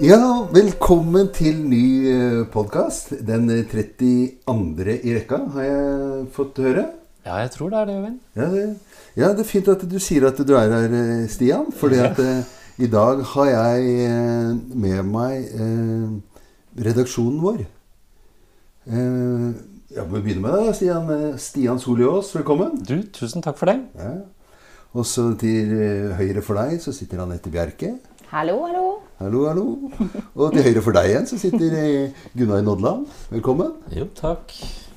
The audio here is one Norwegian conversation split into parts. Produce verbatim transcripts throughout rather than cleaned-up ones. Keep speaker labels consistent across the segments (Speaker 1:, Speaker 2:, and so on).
Speaker 1: Ja, velkommen til ny podcast. Den trettiandre i rekka har jeg fått høre.
Speaker 2: Ja, jeg tror det er det, Øyvind.
Speaker 1: Ja, det, ja, det er fint at du sier at du er her, Stian. Fordi at eh, i dag har jeg eh, med meg eh, redaksjonen vår. Eh, jeg må begynne med deg, Stian. Stian Soliås, velkommen.
Speaker 2: Du, tusen takk for det.
Speaker 1: Ja. Og så til eh, høyre for deg så sitter Anette Bjerke.
Speaker 3: Hallo, hallo.
Speaker 1: Hallo, hallo. Og til høyre for deg igjen så sitter Gunnar Nodland. Velkommen.
Speaker 2: Jo, takk.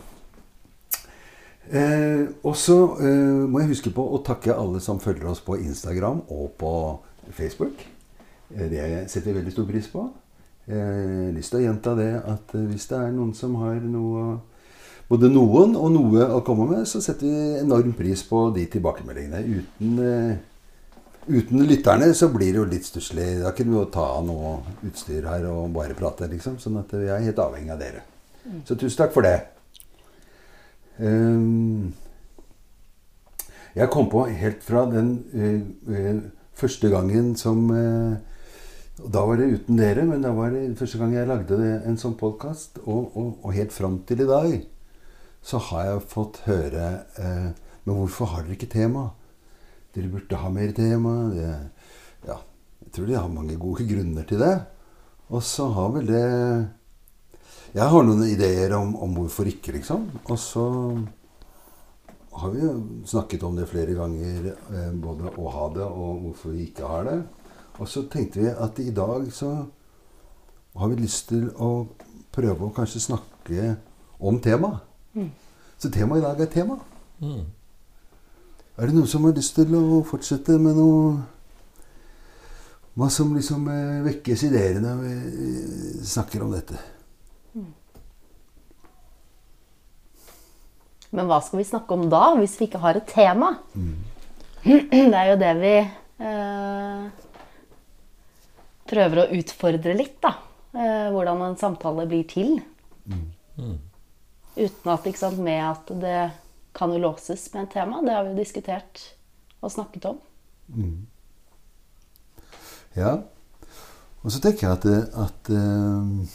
Speaker 1: Eh, og så eh, må jeg huske på å takke alle som følger oss på Instagram og på Facebook. Eh, det setter jeg veldig stor pris på. Jeg har lyst til å gjenta det at eh, hvis det er noen som har noe, både noen og noe å komme med, så setter vi enorm pris på de tilbakemeldingene. Uten... Eh, Uten lytterne så blir det jo litt stusslig. Da kunne vi jo ta av noe utstyr her og bare prate, liksom. Sånn at vi er helt avhengig av dere. Så tusen takk for det. Um, jeg kom på helt fra den uh, uh, første gangen som... Uh, da var det uten dere, men da var det første gang jeg lagde det, en sånn podcast. Og, og, og helt frem til i dag så har jeg fått høre uh, men hvorfor har dere ikke tema? Dere burde ha mer tema. Det, ja, jeg tror de har mange gode grunner til det. Og så har vel det... Jeg har noen ideer om, om hvorfor ikke, liksom. Og så har vi jo snakket om det flere ganger, eh, både å ha det og hvorfor vi ikke har det. Og så tenkte vi at i dag så har vi lyst til å prøve å kanskje snakke om tema. Mm. Så tema i dag er tema. Mm. Er det noen som har lyst til å fortsette med noe, hva som liksom eh, vekkes ideer når vi snakker om dette?
Speaker 3: Mm. Men hva skal vi snakke om da, hvis vi ikke har et tema? Mm. Det er jo det vi eh, prøver å utfordre litt, da. Eh, hvordan en samtale blir til. Mm. Mm. Uten at, ikke sant, med at det... kan jo låses med et tema. Det har vi jo diskutert og snakket om. Mm.
Speaker 1: Ja. Og så tenker jeg at, at uh,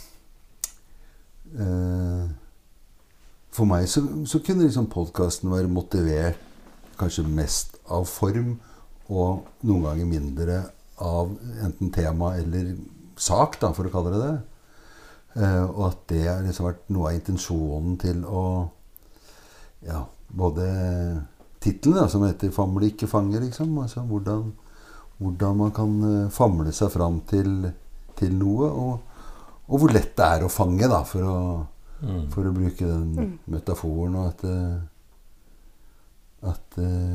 Speaker 1: uh, for meg så, så kunne liksom podcasten være motivert kanskje mest av form og noen ganger mindre av enten tema eller sak, da, for å kalle det det. Uh, og at det har liksom vært noe av intensjonen til å ja, både titlen som heter «Famle ikke fange», liksom. Altså hvordan, hvordan man kan famle seg fram til, til noe, og, og hvor lett det er å fange, da, for å, mm. for å bruke den mm. metaforen, og at, at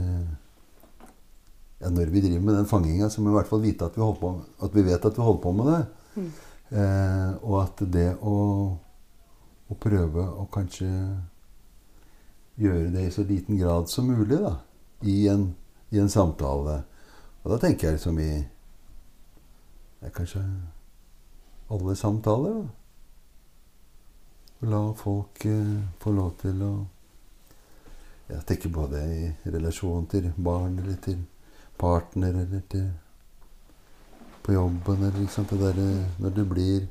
Speaker 1: ja, når vi driver med den fangingen, så må vi i hvert fall vite at vi, holder på, at vi vet at vi holder på med det. Mm. Eh, og at det å, å prøve å kanskje gjøre det i så liten grad som mulig, da, i en, i en samtale. Og da tenker jeg liksom i det er kanskje alle samtaler, da. Og la folk eh, få lov til å jeg tenker både i relasjon til barn, eller til partner, eller til på jobben, eller liksom det der, når det blir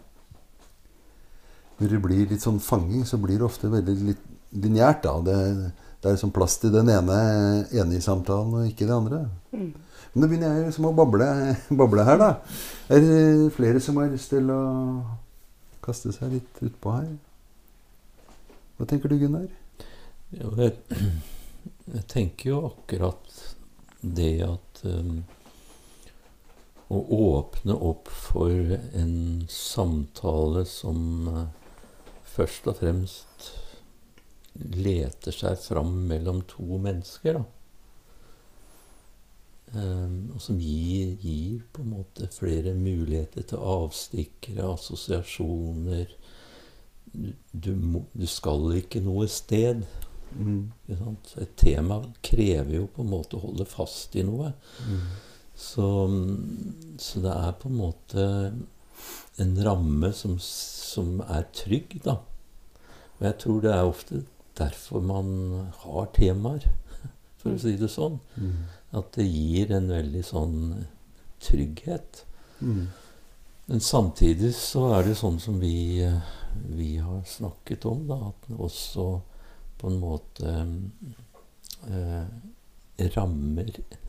Speaker 1: når det blir litt sånn fanging, så blir det ofte veldig litt lineært, da. Det, det er sånn plass til den ene, ene i samtalen, og ikke det andre. Mm. Men da begynner jeg liksom å bable, bable her, da. Er det flere som har lyst til å kaste seg litt utpå her? Hva tenker du, Gunnar?
Speaker 2: Jo, jeg, jeg tenker jo akkurat det at um, å åpne opp for en samtale som uh, først og fremst leter seg fram mellom to mennesker, da. Um, og som gir, gir på en måte flere muligheter til avstikkere, assosiasjoner. Du, du, må, du skal ikke noe sted. Mm. Et tema krever jo på en måte å holde fast i noe. Mm. Så, så det er på en måte en ramme som, som er trygg, da. Og jeg tror det er ofte derfor man har temaer, for å si det sånn. Mm. At det gir en veldig sånn trygghet. Mm. Men samtidig så er det sånn som vi, vi har snakket om, da, at den også på en måte eh, rammer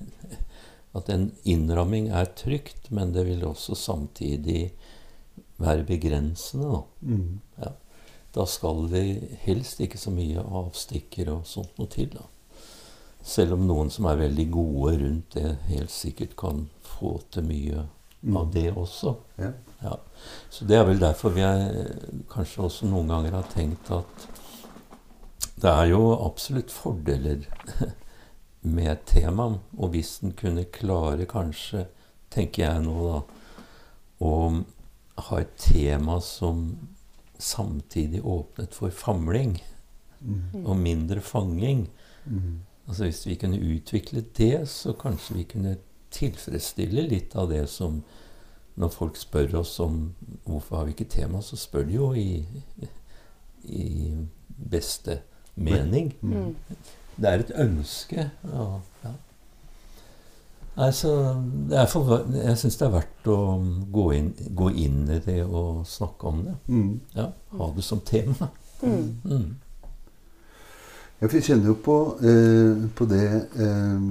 Speaker 2: at en innramming er trygt, men det vil også samtidig være begrensende. Da.
Speaker 1: Mm.
Speaker 2: Ja. Da skal det helst ikke så mye avstikker og sånt noe til. Da. Selv om noen som er veldig gode rundt det, helt sikkert kan få til mye mm. av det også.
Speaker 1: Ja.
Speaker 2: Ja. Så det er vel derfor vi er, kanskje også noen ganger har tenkt at det er jo absolutt fordeler med et tema, og hvis den kunne klare kanskje, tenker jeg nå da, å ha et tema som samtidig åpnet for famling mm. og mindre fanging. Mm. Altså hvis vi kunne utvikle det, så kanskje vi kunne tilfredsstille litt av det som når folk spør oss om hvorfor har vi ikke tema, så spør de jo i, i beste mening. Mm. Det er et ønske. Ja, ja. Altså, det er for, jeg synes det er verdt å gå inn, gå inn i det og snakke om det. Mm. Ja, ha det som tema. Mm. Mm.
Speaker 1: Ja, for jeg kjenner jo på, eh, på det eh,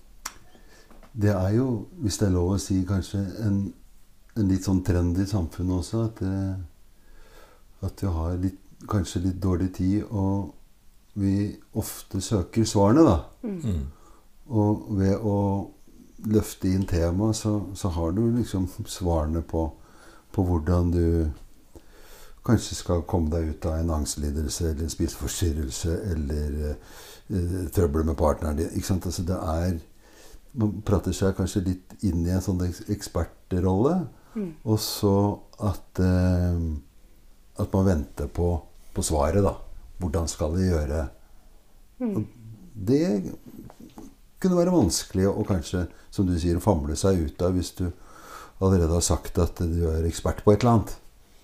Speaker 1: det er jo, hvis det er lov å si, kanskje en, en litt sånn trend i samfunnet også, at, det, at vi har litt, kanskje litt dårlig tid, og vi ofte søker svarene, da. Mm. Og ved å løfte inn tema, så, så har du liksom svarene på, på hvordan du kanskje skal komme deg ut av en angstlidelse, eller en spiseforstyrrelse, eller eh, trøbbel med partneren din. Ikke sant? Altså det er, man prater seg kanskje litt inn i en sånn ekspertrolle, mm. og så at, eh, at man venter på, på svaret, da. Hvordan skal vi gjøre? Mm. Det kunne være vanskelig å kanskje, som du sier, famle seg ut av hvis du allerede har sagt at du er ekspert på et eller annet.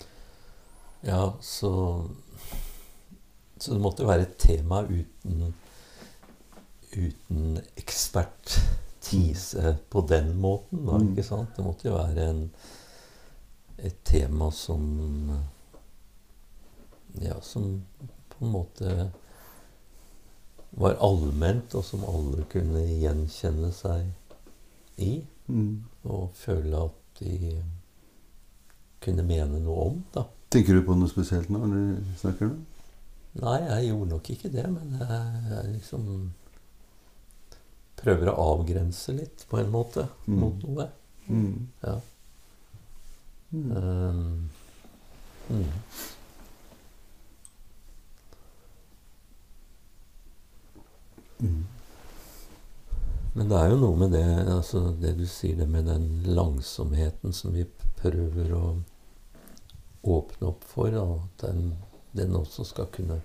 Speaker 2: Ja, så, så det måtte være et tema uten, uten ekspertise på den måten, da, ikke sant? Det måtte jo være en, et tema som, ja, som på en måte var allment, og som alle kunne gjenkjenne seg i, mm. og føle at de kunne mene noe om, da.
Speaker 1: Tenker du på noe spesielt nå, når du snakker nå?
Speaker 2: Nei, jeg gjorde nok ikke det, men jeg, jeg liksom prøver å avgrense litt, på en måte, mm. mot noe. Mm. Ja. Mm. Um, mm. Mm. Men det er jo noe med det, altså det du sier, det med den langsomheten som vi prøver å åpne opp for, og at den, den også skal kunne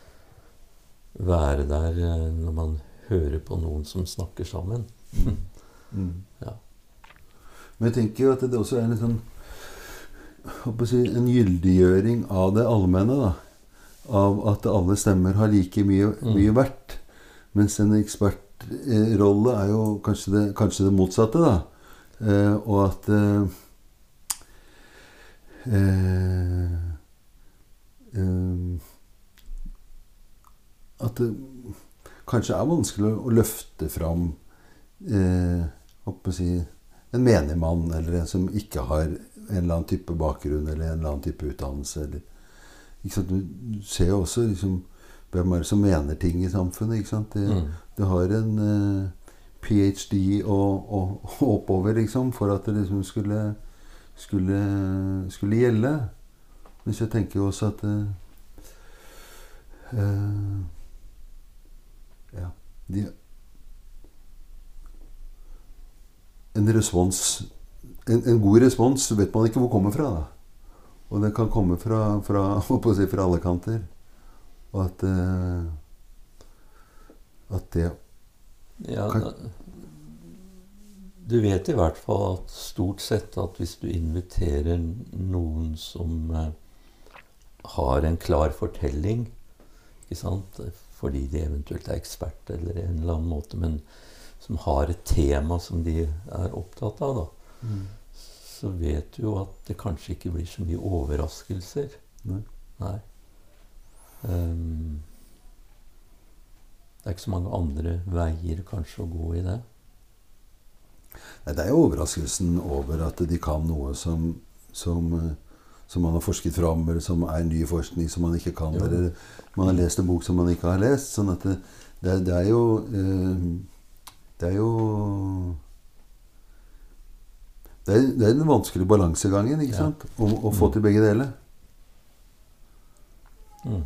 Speaker 2: være der når man hører på noen som snakker sammen. Mm. Mm. Ja.
Speaker 1: Men jeg tenker jo at det også er en sånn, håper å si, en gyldiggjøring av det allmenne, da. Av at alle stemmer har like mye, mye mm. verdt. Mens en ekspertrolle er jo kanskje det, kanskje det motsatte, da. Eh, og at eh, eh, at det kanskje er vanskelig å løfte fram eh, håper å si, en menig mann, eller en som ikke har en eller annen type bakgrunn, eller en eller annen type utdannelse. Eller, ikke sant? Du ser jo også liksom, hvem er det som mener ting i samfunnet, ikke sant? Det, mm. det har en uh, ph.d. og, og, og oppover, liksom, for at det liksom skulle, skulle, skulle gjelde. Men jeg tenker jo også at uh, uh, ja, de, en respons, en, en god respons vet man ikke hvor kommer fra, da. Og det kan komme fra, fra, å si, fra alle kanter. Og at, uh, at det
Speaker 2: ja, kan... Du vet i hvert fall at stort sett at hvis du inviterer noen som uh, har en klar fortelling, ikke sant? Fordi de eventuelt er ekspert eller en eller annen måte, men som har et tema som de er opptatt av, da, mm. så vet du jo at det kanskje ikke blir så mye overraskelser.
Speaker 1: Nei.
Speaker 2: Nei. Um, det er ikke så mange andre veier kanskje å gå i det.
Speaker 1: Nei, det er jo overraskelsen over at de kan noe som, som, som man har forsket fram, eller som er ny forskning som man ikke kan,
Speaker 2: Jo.
Speaker 1: eller man har lest en bok som man ikke har lest. Sånn at det, det, det er jo eh, det er jo det er, det er den vanskelige balansegangen, ikke
Speaker 2: Ja.
Speaker 1: sant? Å, å få til begge deler.
Speaker 2: Mm.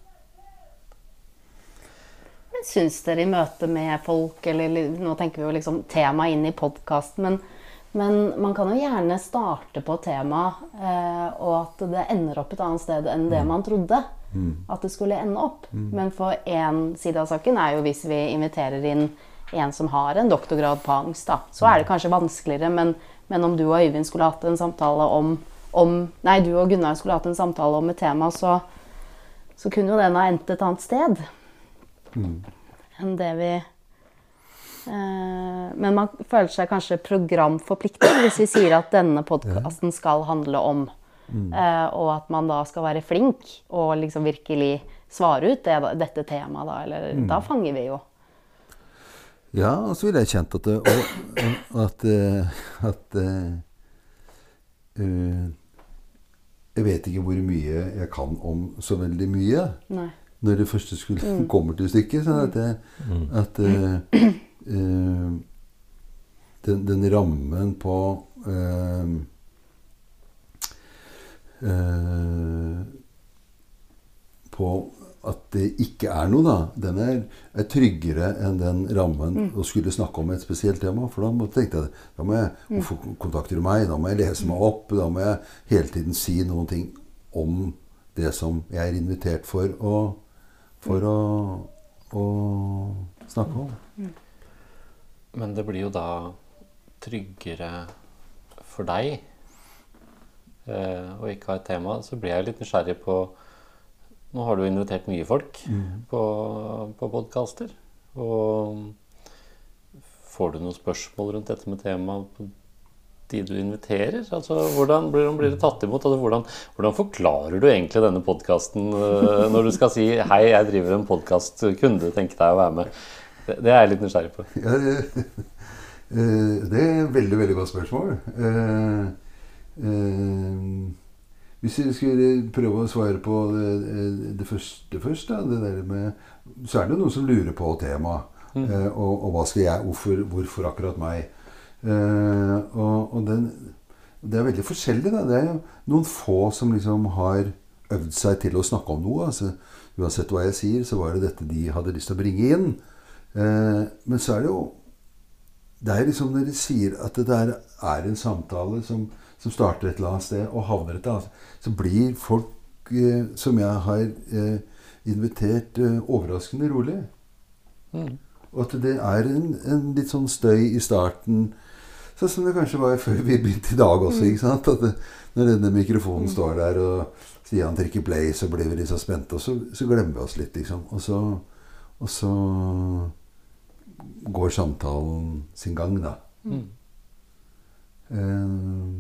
Speaker 3: Men syns dere i møte med folk, eller li- nå tenker vi jo liksom tema inn i podcasten, men, men man kan jo gjerne starte på tema, eh, og at det ender opp et annet sted enn det man trodde at det skulle ende opp. Men for en side av saken er jo hvis vi inviterer inn en som har en doktorgrad på angst, da, så er det kanskje vanskeligere, men, men om du og Øyvind skulle hatt en samtale om, om nei, du og Gunnar skulle hatt en samtale om et tema, så, så kunne jo den ha endt et annet sted enn det vi eh, men man føler seg kanskje programforpliktet hvis vi sier at denne podcasten skal handle om eh, og at man da skal være flink og liksom virkelig svare ut det, dette temaet da, eller da fanger vi jo.
Speaker 1: Ja, og så ville jeg kjent at det, og, at, eh, at eh, eh, jeg vet ikke hvor mye jeg kan om så veldig mye.
Speaker 3: Nei.
Speaker 1: Når det første skulle mm. kommer til stykket. Sånn at, det, mm. at uh, uh, den, den rammen på uh, uh, på at det ikke er noe, da. Den er, er tryggere enn den rammen mm. å skulle snakke om et spesielt tema. For da må, tenkte jeg, da må jeg, hvorfor kontakter du meg? Da må jeg lese meg opp. Da må jeg hele tiden si noen ting om det som jeg er invitert for å for å, å snakke om.
Speaker 4: Men det blir jo da tryggere for deg eh, å ikke ha et tema. Så blir jeg litt nysgjerrig på nå har du invitert mye folk mm. på, på podcaster. Og får du noen spørsmål rundt dette med temaet på de du inviterer? Altså, hvordan blir, blir det tatt imot? Altså, hvordan, hvordan forklarer du egentlig denne podcasten uh, når du skal si hei, jeg driver en podcast, kunde tenke deg å være med? Det, det er jeg litt nysgjerrig på.
Speaker 1: Ja, det, det er et veldig, veldig godt spørsmål. Uh, uh, hvis jeg skulle prøve å svare på det, det første først, da, det der med, så er det noen som lurer på temaet. Mm. Uh, og, og hva skal jeg, hvorfor, hvorfor akkurat meg? Uh, og, og den, det er veldig forskjellig da. Det er jo noen få som liksom har øvd seg til å snakke om noe, altså, uansett hva jeg sier så var det dette de hadde lyst til å bringe inn, uh, men så er det jo det er liksom når de sier at det der er en samtale som, som starter et eller annet sted og havner et eller annet sted, så blir folk uh, som jeg har uh, invitert uh, overraskende rolig mm. og at det er en, en litt sånn støy i starten. Sånn som det kanskje var før vi begynte i dag også, ikke sant? At det, når denne mikrofonen står der, og Stian trykker play, så blir vi litt så spente, og så, så glemmer vi oss litt, liksom. Og så, og så går samtalen sin gang, da. Mm. Um,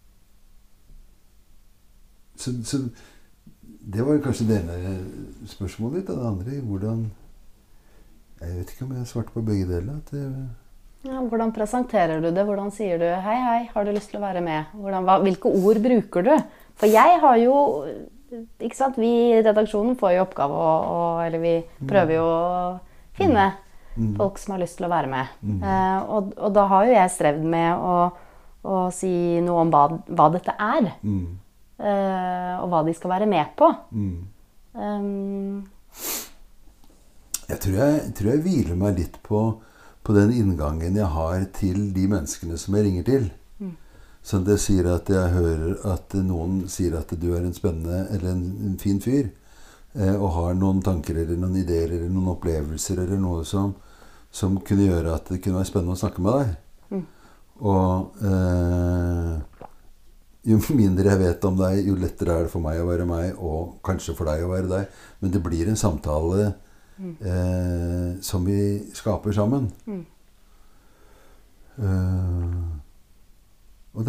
Speaker 1: så, så det var kanskje det ene spørsmålet ditt, og det andre, hvordan jeg vet ikke om jeg har svart på begge deler, at det
Speaker 3: ja, hvordan presenterer du det? Hvordan sier du hei, hei, har du lyst til å være med? Hvordan, hva, hvilke ord bruker du? For jeg har jo, ikke sant, vi i redaksjonen får jo oppgave å, å eller vi prøver jo å finne mm. folk som har lyst til å være med. Mm. Eh, og, og da har jo jeg strevd med å, å si noe om hva, hva dette er. Mm. Eh, og hva de skal være med på. Mm. Um,
Speaker 1: jeg, tror jeg, jeg tror jeg hviler meg litt på på den inngangen jeg har til de menneskene som jeg ringer til. Mm. Så det sier at jeg hører at noen sier at du er en spennende eller en, en fin fyr, eh, og har noen tanker eller noen ideer eller noen opplevelser eller noe som, som kunne gjøre at det kunne være spennende å snakke med deg. Mm. Og eh, jo mindre jeg vet om deg, jo lettere er det for meg å være meg, og kanskje for deg å være deg. Men det blir en samtale Mm. Eh, som vi skaper sammen. Mm. Eh, og det er overraskende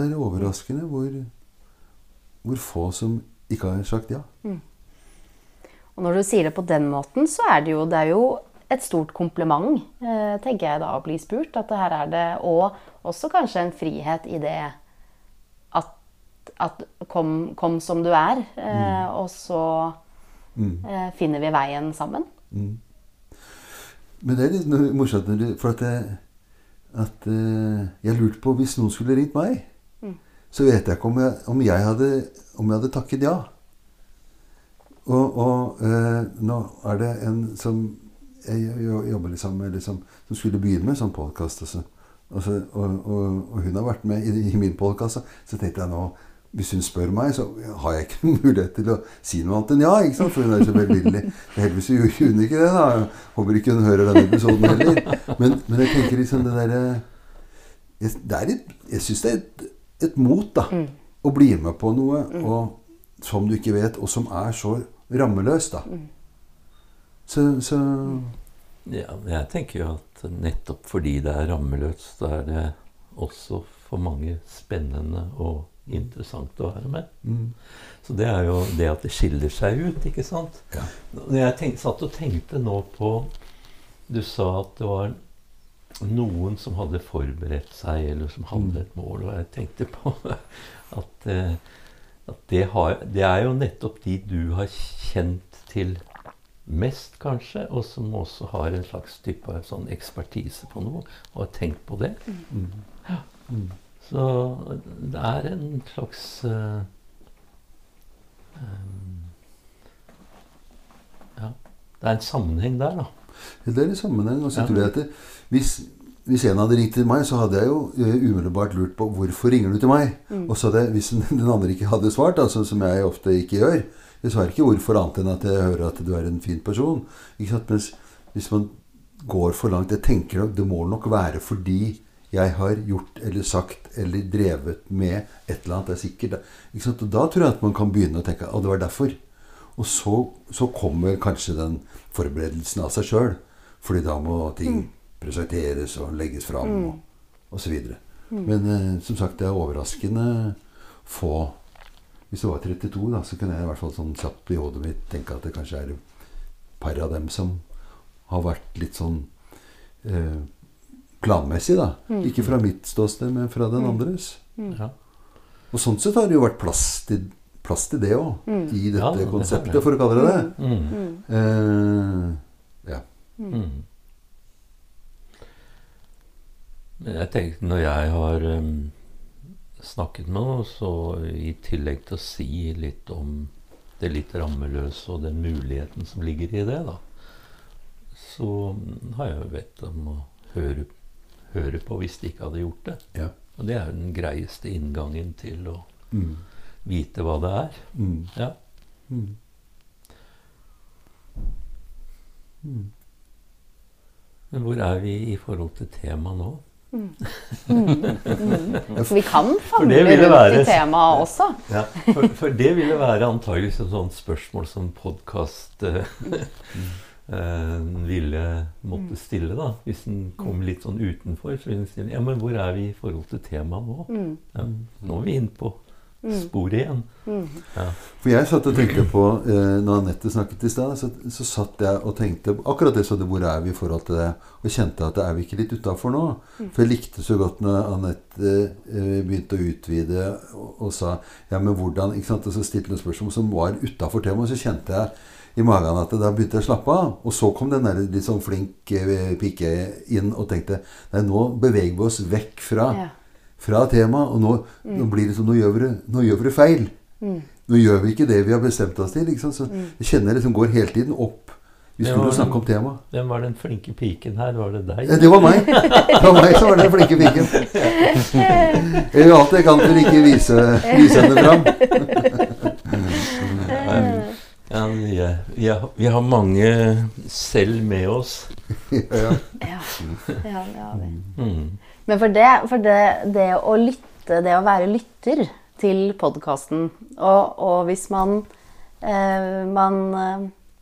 Speaker 1: overraskende hvor, hvor få som ikke har sagt ja.
Speaker 3: Og når du sier det på den måten, så er det jo, det er jo et stort kompliment, eh, tenker jeg da, å bli spurt. At det her er det, og også kanskje en frihet i det at, at kom, kom som du er, eh, mm. og så mm. eh, finner vi veien sammen.
Speaker 1: Mm. Men det er litt morsomt, for at, jeg, at uh, jeg lurte på hvis noen skulle ringt meg, mm. så vet jeg ikke om jeg, om jeg, hadde, om jeg hadde takket ja. Og, og uh, nå er det en som jeg jobber liksom med, liksom, som skulle begynne med sånn podcast også. Og, og, og, og hun har vært med i, i min podcast, så tenkte jeg nå, hvis hun spør meg, så har jeg ikke mulighet til å si noe annet enn ja, ikke sant? For hun er så velvillig. Heldigvis gjorde hun ikke det da. Jeg håper ikke hun hører denne episoden heller. Men, men jeg tenker liksom det der, jeg, det er et, jeg synes det er et, et mot da, mm. å bli med på noe, mm. og, som du ikke vet, og som er så rammeløst da. Mm. Så, så...
Speaker 2: Ja, jeg tenker jo at nettopp fordi det er rammeløst, så er det også for mange spennende og interessant å være med. Mm. Så det er jo det at det skiller seg ut, ikke sant? Ja. Når jeg tenkte, satt og tenkte nå på, du sa at det var noen som hadde forberedt seg, eller som hadde et mål, og jeg tenkte på at, at det, har, det er jo nettopp de du har kjent til mest, kanskje, og som også har en slags type av sånn ekspertise på noe, og har tenkt på det. Mm. Ja. Mm. Så det er en slags uh, um, ja, det er en sammenheng der da.
Speaker 1: Det er en sammenheng, og så ja. Tror jeg at det, hvis, hvis en hadde ringt til meg, så hadde jeg jo uh, umiddelbart lurt på hvorfor ringer du til meg? Mm. Og så hadde, hvis den andre ikke hadde svart, altså, som jeg ofte ikke gjør, jeg svarer ikke hvorfor annet enn at jeg hører at du er en fin person. Ikke sant? Mens hvis man går for langt, jeg tenker at det må nok være fordi jeg har gjort eller sagt eller drevet med et eller annet, det er sikkert. Ikke sant? Og da tror jeg at man kan begynne å tenke, at det var derfor. Og så, så kommer kanskje den forberedelsen av seg selv, fordi da må ting mm. presenteres og legges fram mm. og, og så videre. Mm. Men eh, som sagt, det er overraskende få. Hvis det var trettito da, så kunne jeg i hvert fall sånn kjapt i hodet mitt tenke at det kanskje er et par av dem som har vært litt sånn eh, planmessig da. Mm. Ikke fra mitt ståsted, men fra den andres. Mm. Ja. Og sånn sett har det jo vært plass til, plass til det også, mm. i dette ja, konseptet, det for å kalle det det. Mm. Mm. Eh, ja. Mm.
Speaker 2: Men jeg tenkte, når jeg har um, snakket med noe, så i tillegg til å si litt om det litt rammeløse og den muligheten som ligger i det da, så har jeg jo bedt om å høre høre på hvis de ikke hadde gjort det. Ja. Og det er jo den greieste inngangen til å mm. vite hva det er. Mm. Ja. Mm. Mm. Men hvor er vi i forhold til tema nå?
Speaker 3: Mm. Mm. Mm. For vi kan famle rundt være, i temaet også.
Speaker 2: Ja, for, for det ville være antageligvis et sånt spørsmål som podcast uh, Uh, ville måtte stille da, hvis den kom litt sånn utenfor, så ville den stille, ja, men hvor er vi i forhold til temaet nå? Mm. Ja, nå er vi inne på sporet igjen. Mm. Ja.
Speaker 1: For jeg satt og tenkte på, eh, når Annette snakket i sted, så, så satt jeg og tenkte, akkurat det, så det, hvor er vi i forhold til det, og kjente at det er vi ikke litt utenfor nå? Mm. For jeg likte så godt når Annette eh, begynte å utvide og, og sa, ja, men hvordan, ikke sant, og så stilte noen spørsmål som var utenfor temaet, så kjente jeg i magen at da begynte jeg å slappe av. Og så kom den der litt sånn flink eh, pike inn og tenkte, nei, nå beveger vi oss vekk fra, ja. fra temaet, og nå, mm. nå blir det sånn, nå gjør vi det, nå gjør vi det feil. Mm. Nå gjør vi ikke det vi har bestemt oss til, ikke sant? Så mm. jeg kjenner det som går hele tiden opp. Vi skulle jo snakke om tema.
Speaker 2: Hvem var den flinke piken her? Var det deg?
Speaker 1: Ja, det var meg. Det var meg som var den flinke piken. Jeg gjør alt jeg kan for ikke vise, vise henne fram.
Speaker 2: Ja, vi, er, vi, er, vi har mange selv med oss.
Speaker 3: Ja, ja, ja det har vi. Mm. Men for, det, for det, det å lytte, det å være lytter til podcasten, og, og hvis man, eh, man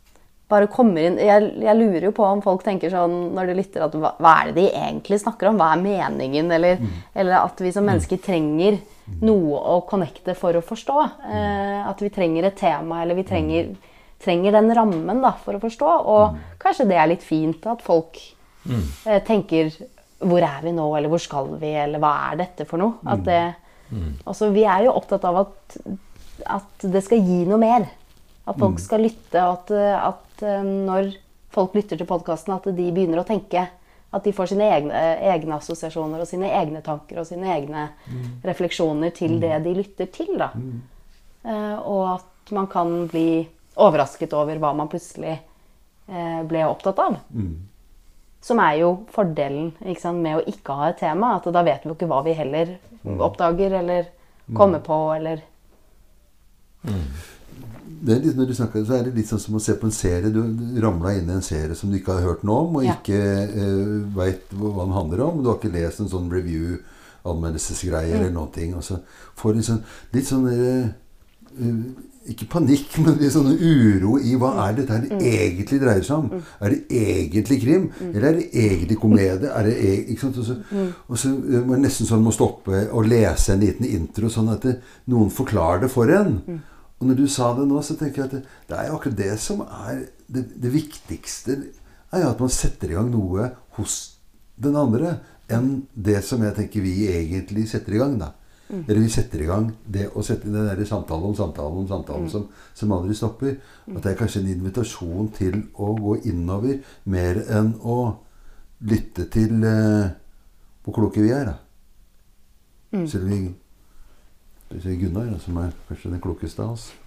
Speaker 3: bare kommer inn. Jeg, jeg lurer jo på om folk tenker sånn når de lytter at hva, hva er det de egentlig snakker om? Hva er meningen? Eller, mm. eller at vi som mennesker trenger noe å connecte for å forstå. Eh, at vi trenger et tema, eller vi trenger, trenger den rammen da, for å forstå. Og mm. kanskje det er litt fint at folk mm. eh, tenker hvor er vi nå, eller hvor skal vi, eller hva er dette for noe? At det, mm. altså, vi er jo opptatt av at, at det skal gi noe mer. At folk skal lytte, og at, at når folk lytter til podcasten, at de begynner å tenke, at de får sine egne, egne assosiasjoner, og sine egne tanker, og sine egne mm. refleksjoner til mm. det de lytter til. Da. Mm. Uh, og at man kan bli overrasket over hva man plutselig uh, ble opptatt av. Mm. Som er jo fordelen, ikke sant, med å ikke ha et tema, at da vet vi jo ikke hva vi heller oppdager, eller kommer på, eller...
Speaker 1: Mm. Det er litt, når du snakker, så er det litt sånn som å se på en serie. Du ramlet inn i en serie som du ikke har hørt noe om, og ja. ikke uh, vet hva den handler om. Du har ikke lest en sånn review, anmeldelsesgreie mm. eller noen ting. Og så får du liksom, litt sånn, uh, uh, ikke panikk, men litt sånn uro i hva er dette her det mm. egentlig dreier seg om. Mm. Er det egentlig krim? Mm. Eller er det egentlig komedie? Er det e ikke sant? Og så, mm. og så uh, man nesten sånn må stoppe og lese en liten intro, sånn at det, noen forklarer det for en. Mm. Og når du sa det nå, så tenker jeg at det, det er jo akkurat det som er det, det viktigste, er jo at man setter i gang noe hos den andre, enn det som jeg tenker vi egentlig setter i gang da. Mm. Eller vi setter i gang det å sette den der samtalen om samtalen om samtalen mm. som, som aldri stopper. Mm. At det er kanskje en invitasjon til å gå innover, mer enn å lytte til eh, hvor kloke vi er da. Mm. Selv vi Det er Gunnar, som er kanskje den klokeste av oss.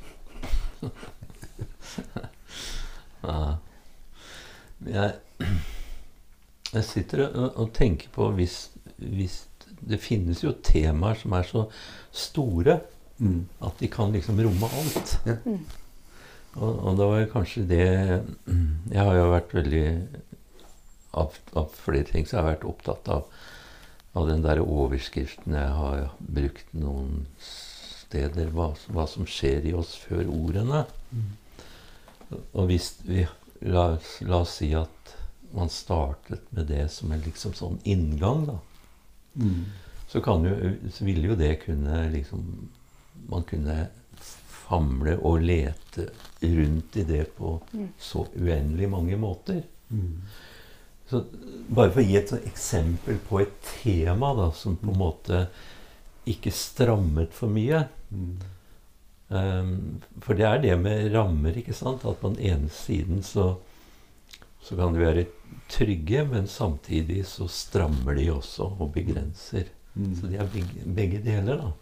Speaker 2: Ja. Jeg, jeg sitter og, og tenker på hvis, hvis det finnes jo temaer som er så store mm. at de kan liksom romme alt. Ja. Mm. Og, og da var kanskje det Jeg har jo vært veldig av, av flere ting så har jeg vært opptatt av av den der overskriften jeg har brukt noen steder, hva, hva som skjer i oss før ordene. Mm. Og hvis vi, la, la oss si at man startet med det som en liksom sånn inngang, da, mm. så, kan jo, så ville jo det kunne liksom, man kunne famle og lete rundt i det på mm. så uendelig mange måter. Mm. Så bare for å gi et sånt eksempel på et tema da, som på en måte ikke strammet for mye. Mm. Um, for det er det med rammer, ikke sant? At på den ene siden så, så kan de være trygge, men samtidig så strammer de også og begrenser. Mm. Så de er begge, begge deler da.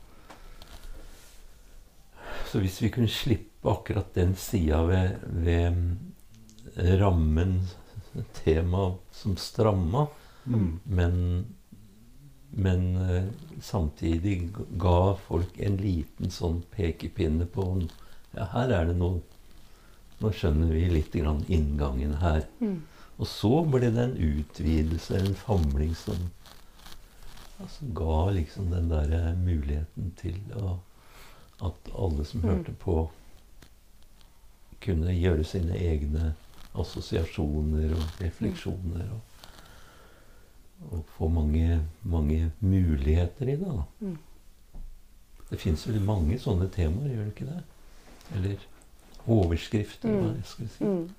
Speaker 2: Så hvis vi kunne slippe akkurat den siden ved, ved rammen, tema som stramma, mm. men, men uh, samtidig ga folk en liten sånn pekepinne på ja, her er det noe nå skjønner vi litt grann inngangen her. Mm. Og så ble det en utvidelse, en famling som altså, ga liksom den der muligheten til å, at alle som mm. hørte på kunne gjøre sine egne assosiasjoner og refleksjoner og, og få mange, mange muligheter i det da. Mm. Det finnes vel mange sånne temaer, gjør det ikke det? Eller overskrifter, mm. hva jeg skal si. Mm.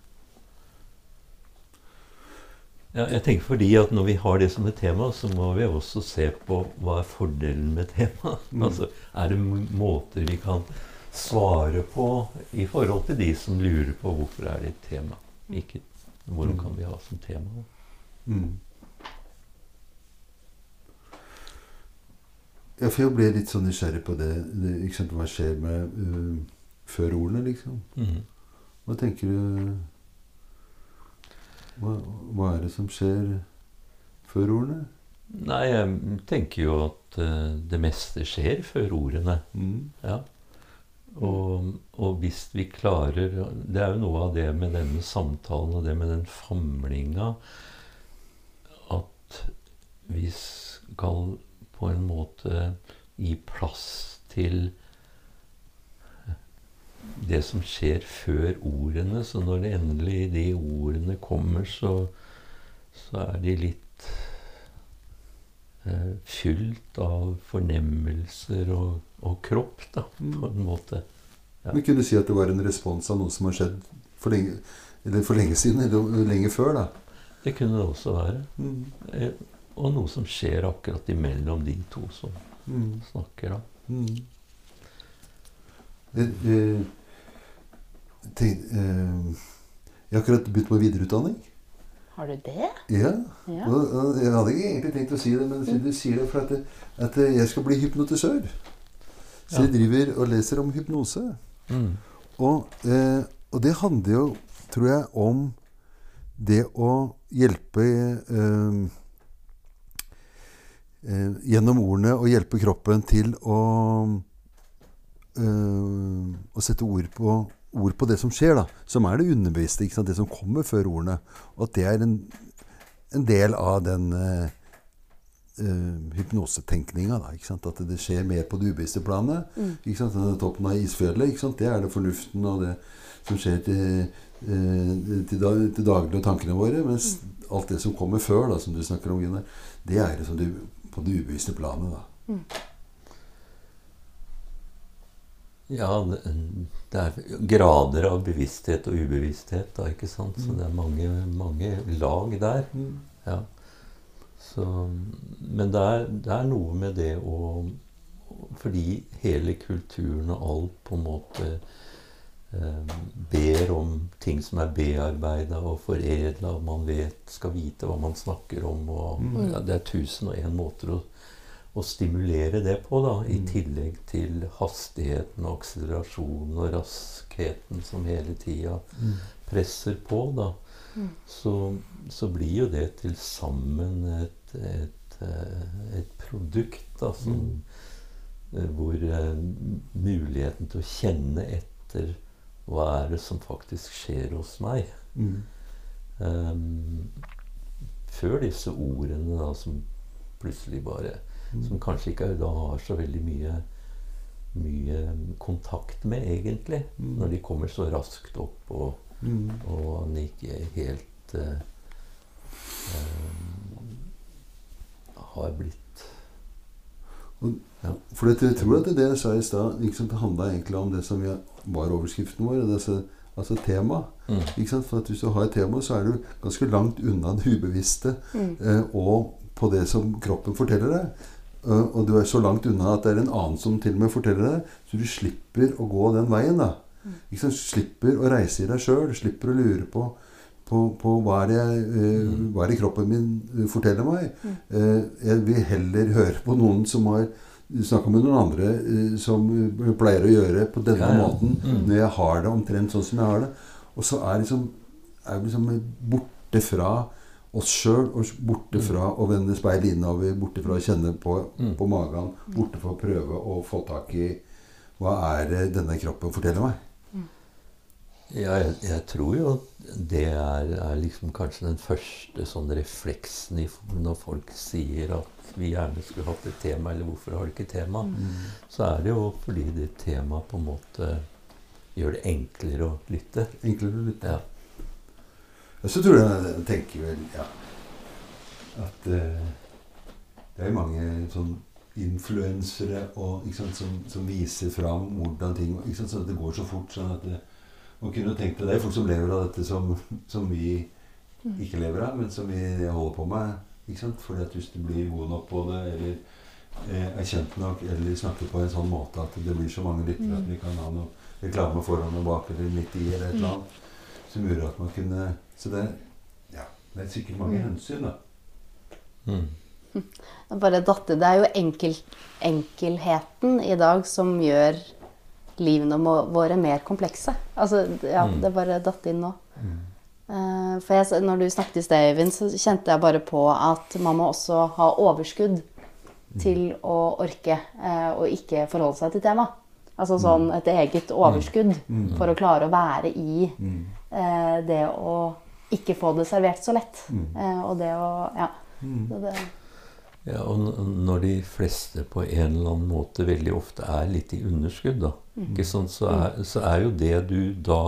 Speaker 2: Ja, jeg tenker fordi at når vi har det som et tema, så må vi også se på hva er fordelen med temaet. Mm. Altså, er det måter vi kan svare på i forhold til de som lurer på hvorfor er det et tema? Ikke hvordan kan vi ha som tema? Mm.
Speaker 1: Ja, for jeg ble litt sånn nysgjerrig på det, det ikke sant, hva skjer med uh, før ordene, liksom. Mm. Hva tenker du, hva, hva er det som skjer før ordene?
Speaker 2: Nei, jeg tenker jo at uh, det meste skjer før ordene. Mm. Ja. Og, og hvis vi klarer, det er jo noe av det med denne samtalen og det med den famlinga, at vi skal på en måte gi plass til det som skjer før ordene. Så når det endelig de ordene kommer, så, så er de litt eh, fylt av fornemmelser og, og kropp, da, på en måte. Ja.
Speaker 1: Men kunne du si at det var en respons av noe som har skjedd for lenge, eller for lenge siden, eller lenge før, da?
Speaker 2: Det kunne det også være.
Speaker 1: Mm.
Speaker 2: Eh, og noe som skjer akkurat imellom de to som
Speaker 1: Mm.
Speaker 2: snakker, da.
Speaker 1: Mm. Jeg, jeg, tenk, eh, jeg har akkurat begynt med videreutdanning.
Speaker 3: Har du det?
Speaker 1: Ja,
Speaker 3: Ja.
Speaker 1: og, og jeg hadde ikke egentlig tenkt å si det, men siden du sier det, for at, det, at jeg skal bli hypnotisør. Så jeg driver og leser om hypnose.
Speaker 2: Mm.
Speaker 1: Og, eh, og det handler jo, tror jeg, om det å hjelpe eh, eh, gjennom ordene og hjelpe kroppen til å, eh, å sette ord på, ord på det som skjer, da, som er det underbevisste, ikke sant? Det som kommer før ordene. Og at det er en, en del av den eh, Uh, hypnosetenkninga, da, ikke sant? At det skjer mer på det ubevisste planet. Mm. Ikke sant? Den toppen av isfjellet, ikke sant? Det er det fornuften og det som skjer til, uh, til, da, til daglig og tankene våre, mens mm. alt det som kommer før, da, som du snakker om, Gunnar, det er liksom det, på det ubevisste planet, da.
Speaker 3: Mm.
Speaker 2: Ja, det, det er grader av bevissthet og ubevissthet, da, ikke sant? Så det er mange, mange lag der.
Speaker 1: Mm.
Speaker 2: Ja. Så, men det er, det er noe med det å, fordi hele kulturen og alt på en måte eh, ber om ting som er bearbeidet og foredlet, og man vet, skal vite hva man snakker om, og
Speaker 1: Mm.
Speaker 2: ja, det er tusen og en måter å, å stimulere det på, da, i
Speaker 1: Mm.
Speaker 2: tillegg til hastigheten og akselerasjonen og raskheten som hele tiden
Speaker 1: Mm.
Speaker 2: presser på, da.
Speaker 3: Mm.
Speaker 2: Så, så blir jo det til sammen et, et, et produkt, da, som, mm. hvor uh, muligheten til å kjenne etter hva er det som faktisk skjer hos meg.
Speaker 1: Mm.
Speaker 2: Um, før disse ordene, da, som plutselig bare mm. som kanskje ikke da har så veldig mye mye kontakt med, egentlig, mm. når de kommer så raskt opp og Mm. og han ikke helt uh, um, har blitt
Speaker 1: og,
Speaker 2: ja.
Speaker 1: For jeg tror at det jeg sa i stad, liksom, det handlet egentlig om det som var overskriften vår, det, altså, altså tema.
Speaker 2: Mm.
Speaker 1: Ikke sant? For at hvis du har et tema, så er du ganske langt unna det ubevisste
Speaker 3: mm.
Speaker 1: eh, og på det som kroppen forteller deg. Uh, og du er så langt unna at det er en annen som til og med forteller deg, så du slipper å gå den veien, da. Ikke sant? Slipper å reise i deg selv, slipper å lure på, på, på hva, er det jeg, eh,
Speaker 2: mm.
Speaker 1: hva er det kroppen min uh, forteller meg.
Speaker 3: Mm.
Speaker 1: Eh, jeg vil heller høre på noen som har snakket med noen andre eh, som uh, pleier å gjøre på denne
Speaker 2: ja, ja.
Speaker 1: måten,
Speaker 2: mm.
Speaker 1: når jeg har det omtrent sånn som jeg har det. Og så er liksom, er liksom borte fra oss selv, og borte fra å vende speilet innover, borte fra å kjenne på,
Speaker 2: mm.
Speaker 1: på magen, borte fra å prøve å få tak i hva er det denne kroppen forteller meg.
Speaker 2: Ja, jeg, jeg tror jo det er, er liksom kanskje den første sånn refleksen i, når folk sier at vi gjerne skulle hatt et tema, eller hvorfor har du ikke tema,
Speaker 1: Mm.
Speaker 2: så er det jo fordi det temaet på en måte gjør det enklere å lytte.
Speaker 1: Enklere å lytte.
Speaker 2: Ja.
Speaker 1: Og så tror jeg, jeg tenker vel, ja, at uh, det er mange sånn influensere og, ikke sant, som, som viser fram hvordan ting, ikke sant, så det går så fort, sånn at det, man kunne tenkt det, det er folk som lever av dette som, som vi ikke lever av, men som vi holder på med, ikke sant? Fordi at hvis du blir god nok på det, eller eh, er kjent nok, eller snakker på en sånn måte at det blir så mange lyttere at vi kan ha noe reklame foran og bak, eller midt i, eller et eller annet, som gjør at man kunne, så det, ja, det er sikkert mange hensyn, da.
Speaker 2: Mm.
Speaker 3: Bare datte, det er jo enkel, enkelheten i dag som gjør livene våre mer komplekse. Altså, ja,
Speaker 2: Mm.
Speaker 3: det bare datt inn nå.
Speaker 1: Mm.
Speaker 3: Eh, for jeg, når du snakket i sted, Øyvind, så kjente jeg bare på at man må også ha overskudd til å orke eh, og ikke forholde seg til tema. Altså sånn et eget overskudd
Speaker 1: Mm.
Speaker 3: for å klare å være i
Speaker 1: Mm.
Speaker 3: eh, det å ikke få det servert så lett.
Speaker 1: Mm.
Speaker 3: Eh, og det å, ja.
Speaker 1: Mm.
Speaker 3: Så det,
Speaker 2: Ja, og n- når de fleste på en eller annen måte veldig ofte er litt i underskudd, da, ikke sant, så er, så er jo det du da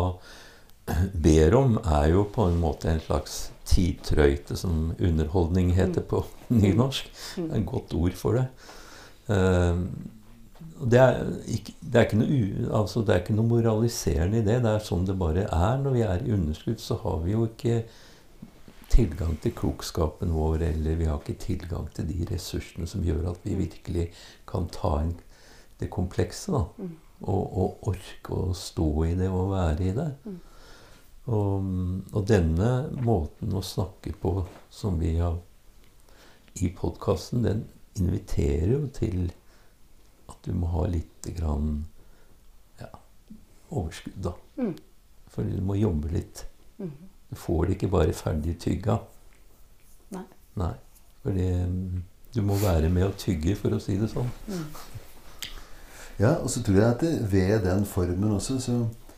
Speaker 2: ber om, er jo på en måte en slags tidtrøyte, som underholdning heter på nynorsk. Det er et godt ord for det. Uh, og det er, ikke, det, er ikke noe u, altså det er ikke noe moraliserende i det. Det er sånn det bare er. Når vi er i underskudd, så har vi jo ikke tilgang til klokskapen vår, eller vi har ikke tilgang til de ressursene som gjør at vi virkelig kan ta inn det komplekse, da. Og, og orke å stå i det og være i det. Og, og denne måten å snakke på som vi har i podcasten, den inviterer jo til at du må ha litt grann, ja, overskudd, da.
Speaker 3: Mm.
Speaker 2: For du må jobbe litt. Du får det ikke bare ferdig tygga.
Speaker 3: Nei.
Speaker 2: Nei. Fordi du må være med å tygge, for å si det sånn.
Speaker 3: Mm.
Speaker 1: Ja, og så tror jeg at det, ved den formen også, så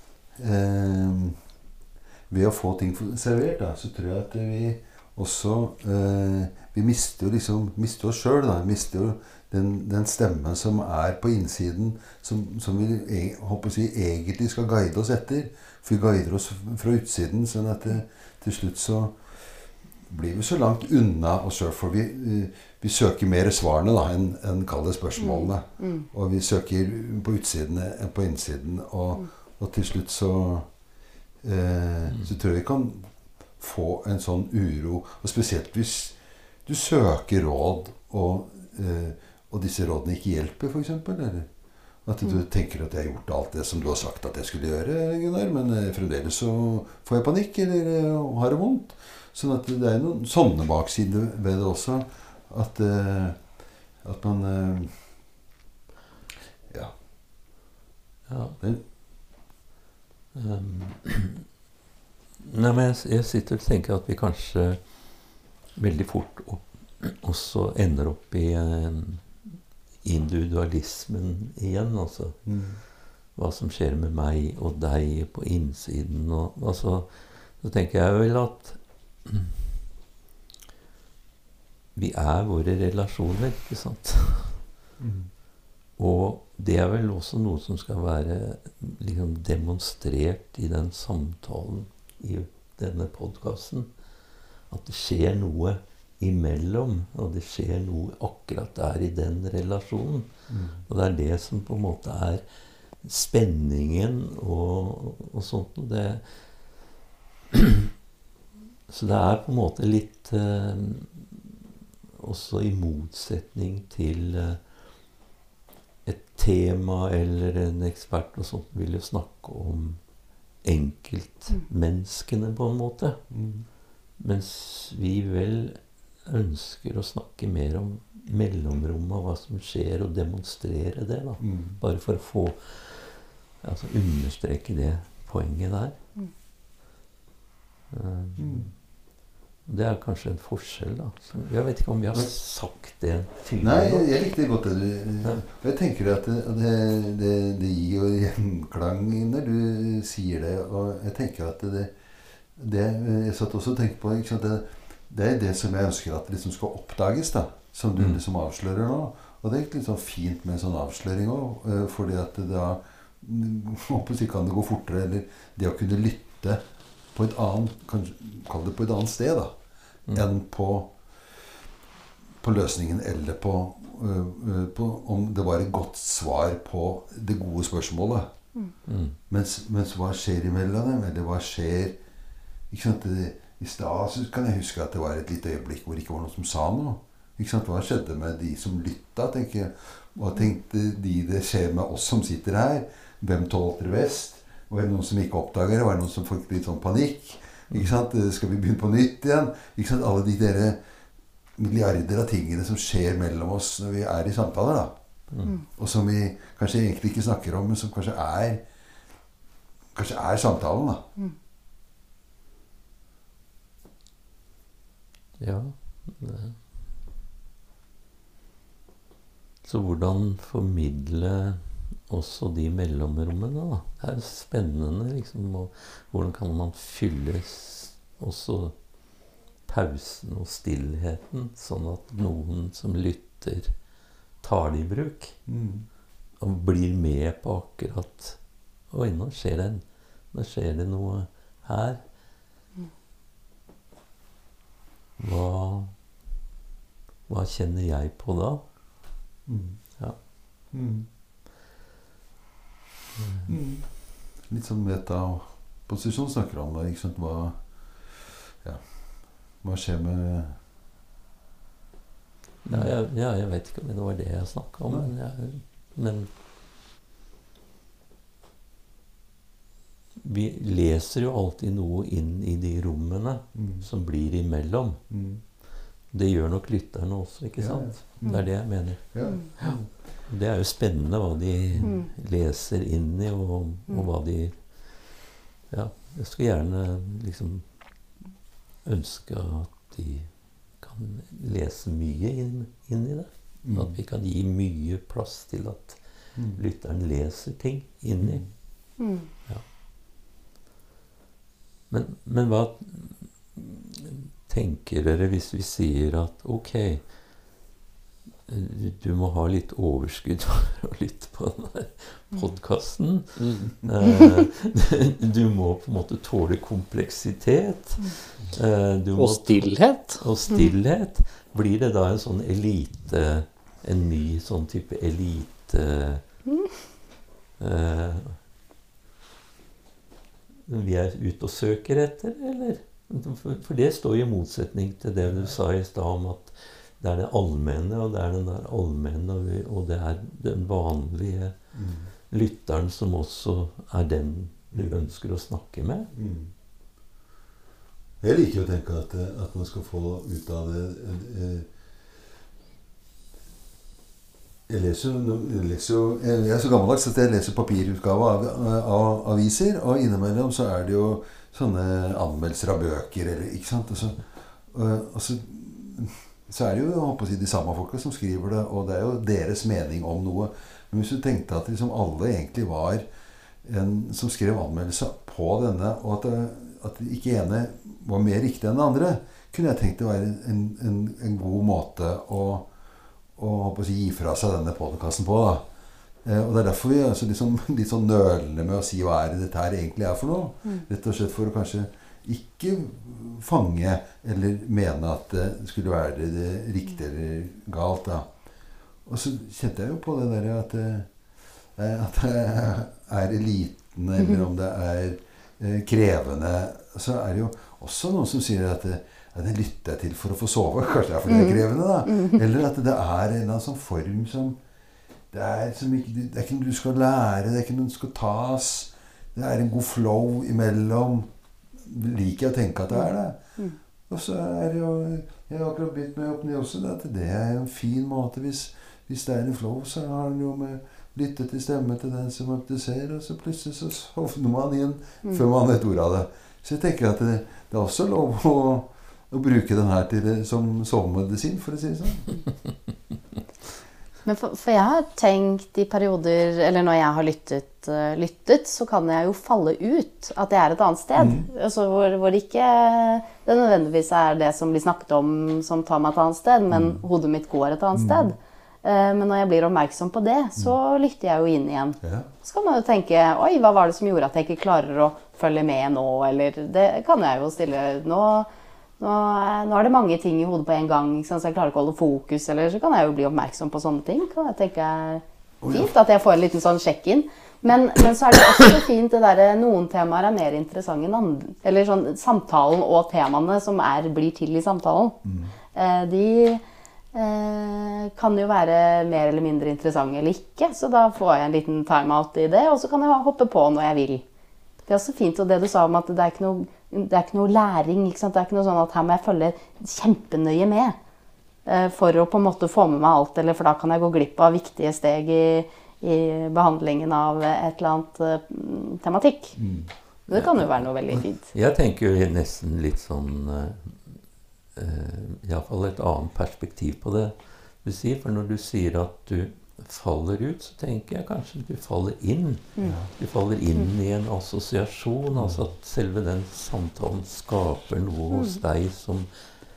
Speaker 1: eh, ved å få ting servert, da, så tror jeg at vi også eh, vi mister jo liksom mister oss sjøl, da. Mister jo den, den stemmen som er på innsiden, som, som vi jeg, håper å si, egentlig skal guide oss etter. For vi guider oss fra utsiden, sånn at det, til slutt så blir vi så langt unna oss sjøl. For vi, vi søker mer svarene da, enn, enn kalle spørsmålene.
Speaker 3: Mm. Mm.
Speaker 1: Og vi søker på utsiden enn på innsiden. Og, og til slutt så eh, så tror jeg vi kan få en sånn uro. Og spesielt hvis du søker råd, og, eh, og disse rådene ikke hjelper, for eksempel. Eller at du mm. tenker at jeg har gjort alt det som du har sagt at jeg skulle gjøre, Gunnar, men eh, fremdeles så får jeg panikk, eller eh, har det vondt. Sånn at det er noen sånne baksider ved det også. At, eh, at man eh, ja.
Speaker 2: Ja.
Speaker 1: Det,
Speaker 2: Um, nei, men jeg, jeg sitter og tenker at vi kanskje veldig fort opp, også ender opp i um, individualismen igjen, altså.
Speaker 1: mm.
Speaker 2: Hva som skjer med meg og deg på innsiden. Og, altså, så tenker jeg vel at vi er våre relasjoner, ikke sant?
Speaker 1: Mm.
Speaker 2: Og det er vel også noe som skal være liksom, demonstrert i den samtalen i denne podcasten. At det skjer noe imellom, og det skjer noe akkurat der i den relasjonen.
Speaker 1: Mm.
Speaker 2: Og det er det som på en måte er spenningen og, og sånt. Og det, så det er på en måte litt eh, også i motsetning til eh, et tema eller en ekspert og sånt vil jo snakke om enkeltmenneskene på en måte.
Speaker 1: Mm.
Speaker 2: Mens vi vel ønsker å snakke mer om mellomrommet og hva som skjer, og demonstrere det, da.
Speaker 1: Mm.
Speaker 2: Bare for å få altså understreke det poenget der.
Speaker 3: Mm.
Speaker 2: Um,
Speaker 1: Mm.
Speaker 2: Det er kanskje en forskjell, da. Så jeg vet ikke om vi har sagt det tydelig.
Speaker 1: Nei,
Speaker 2: nok.
Speaker 1: jeg, jeg likte godt det du
Speaker 2: Ja.
Speaker 1: Jeg tenker at det, det, det, det gir jo gjenklang når du sier det. Og jeg tenker at det, det Jeg satt også og tenkte på ikke sant, det, det er det som jeg ønsker at det liksom skal oppdages, da. Som du
Speaker 2: Mm.
Speaker 1: liksom avslører nå. Og det er ikke litt sånn fint med en sånn avsløring òg. Fordi at det da håper jeg kan det gå fortere. Eller det å kunne lytte på et annet, kanskje kall det på et annet sted, da.
Speaker 2: Mm.
Speaker 1: Enn på, på løsningen, eller på, øh, på om det var et godt svar på det gode spørsmålet.
Speaker 2: Mm.
Speaker 1: Mens, mens hva skjer imellom dem? Eller hva skjer ikke sant, det, I stad så kan jeg huske at det var et lite øyeblikk hvor det ikke var noen som sa noe. Ikke sant? Hva skjedde med de som lytta? Tenker jeg. Hva tenkte de det skjer med oss som sitter her? Hvem tålte det best? Var det noen som ikke oppdager det? Var det noen som fikk litt sånn panikk? Ikke sant? Skal vi begynne på nytt igjen? Ikke sant? Alle de dere milliarder av tingene som skjer mellom oss når vi er i samtaler, da.
Speaker 2: Mm.
Speaker 1: Og som vi kanskje egentlig ikke snakker om, men som kanskje er kanskje er samtalen, da.
Speaker 3: Mm.
Speaker 2: Ja. Det. Så hvordan formidle også de mellomrommene, da? Det er spennende, liksom. Og hvordan kan man fylle også pausen og stillheten, sånn at noen som lytter tar det i bruk,
Speaker 1: Mm.
Speaker 2: og blir med på akkurat, oi, nå skjer det, nå skjer det noe her. Hva, hva kjenner jeg på da?
Speaker 1: Mm.
Speaker 2: Ja.
Speaker 1: Mm. Mm. Litt sånn metaposisjon snakker om da, ikke sant? Hva, ja, hva skjer med
Speaker 2: Ja, jeg, ja, jeg vet ikke om det var det jeg snakket om, men, jeg, men vi leser jo alltid noe inn i de rommene
Speaker 1: mm.
Speaker 2: som blir imellom.
Speaker 1: Mm.
Speaker 2: Det gjør nok lytterne også, ikke
Speaker 1: Ja, ja.
Speaker 2: sant? Det er det jeg mener.
Speaker 1: Ja.
Speaker 2: Ja. Det er jo spennende hva de
Speaker 3: Mm.
Speaker 2: leser inn i, og, og hva de Ja, jeg skulle gjerne liksom ønske at de kan lese mye inn, inn i det.
Speaker 1: Mm.
Speaker 2: At vi kan gi mye plass til at
Speaker 1: Mm.
Speaker 2: lytteren leser ting inn i.
Speaker 3: Mm.
Speaker 2: Men, men hva tenker dere hvis vi sier at ok, du må ha litt overskudd for å lytte på denne podcasten. Eh, du må på en måte tåle kompleksitet. Eh, du må
Speaker 4: Og stillhet.
Speaker 2: og stillhet. Blir det da en sånn elite, en ny sånn type elite eh, vi er ute og søker etter, eller? For, for det står i motsetning til det du sa i stad om at det er det allmenne, og det er den der allmenne, og, vi, og det er den vanlige
Speaker 1: Mm.
Speaker 2: lytteren som også er den du ønsker å snakke med.
Speaker 1: Mm. Jeg liker å tenke at, at man skal få ut av det eh, Jeg leser jo, jeg leser jo Jeg er så gammeldags at jeg leser papirutgave av, av aviser, og innimellom så er det jo sånne anmeldelser av bøker, eller, ikke sant? Og så, og så, så er det jo jeg håper å si, de samme folka som skriver det, og det er jo deres mening om noe. Men hvis du tenkte at liksom alle egentlig var en som skrev anmeldelse på denne, og at, det, at det ikke ene var mer riktig enn det andre, kunne jeg tenkt det var en, en, en god måte å, å, å si, gi fra seg denne podcasten på, da. Eh, og det er derfor vi er altså liksom, litt sånn nølende med å si hva er det dette her egentlig er for noe. Mm. Rett og slett for å kanskje ikke fange eller mene at det skulle være det, det riktig eller galt, da. Og så kjente jeg jo på det der at, at det er eliten, eller om det er krevende. Så er det jo også noen som sier at det, at det lytter jeg til for å få sove. Kanskje det er fordi det er krevende, da. Eller at det er en eller annen sånn form som det er, som ikke, det er ikke noe du skal lære, det er ikke noe du skal tas. Det er en god flow imellom. Liker jeg å tenke at det er det. Og så er det jo, jeg har akkurat begynt med åpne også, at det er en fin måte hvis Hvis det er en flow, så har han jo med lyttet til stemme til den som optiserer, og så plutselig så sovner man inn mm. før man vet ordet av det. Så jeg tenker at det, det er også lov å, å bruke den her til, som sovemedisin, for å si det sånn.
Speaker 3: Men for, for jeg har tenkt i perioder, eller når jeg har lyttet, uh, lyttet, så kan jeg jo falle ut at det er et annet sted. Mm. Altså hvor, hvor ikke det nødvendigvis er det som blir snakket om som tar meg et annet sted, men mm. hodet mitt går et annet mm. sted. Men når jeg blir oppmerksom på det, så lytter jeg jo inn igjen. Ja. Så kan man jo tenke, oi, hva var det som gjorde at jeg ikke klarer å følge med nå? Eller det kan jeg jo stille. Nå, nå, nå er det mange ting i hodet på en gang, så jeg klarer ikke å holde fokus. Eller så kan jeg jo bli oppmerksom på sånne ting. Kan jeg tenke fint at jeg får en liten sånn sjekk-inn. Men, men så er det også fint det der, noen temaer er mer interessante enn andre. Eller sånn, samtalen og temaene som er, blir til i samtalen. Mm. De... Eh, kan jo være mer eller mindre interessant eller ikke, så da får jeg en liten time-out i det, og så kan jeg hoppe på når jeg vil. Det er også fint, og det du sa om at det er ikke noe, det er ikke noe læring, ikke sant? Det er ikke noe sånn at her må jeg følge kjempenøye med eh, for å på en måte få med meg alt, eller for da kan jeg gå glipp av viktige steg i, i behandlingen av et eller annet uh, tematikk. Mm. Det kan jo være noe veldig fint.
Speaker 2: Jeg tenker jo nesten litt sånn... Uh, Uh, i hvert fall et annet perspektiv på det du sier, for når du sier at du faller ut, så tenker jeg kanskje du faller inn. Mm. Du faller inn mm. i en assosiasjon, altså at selve den samtalen skaper noe hos deg som